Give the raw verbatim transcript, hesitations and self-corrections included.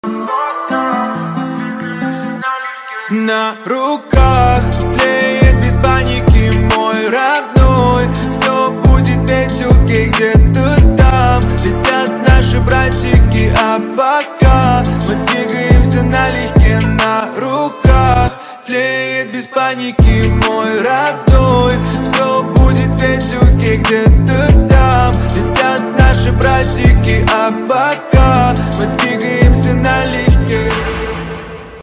На руках тлеет без паники мой родной. Все будет ведь окей, где-то там летят наши братики. А пока мы двигаемся налегке. На руках тлеет без паники мой родной. Все будет ведь окей, где-то там летят наши братики. А пока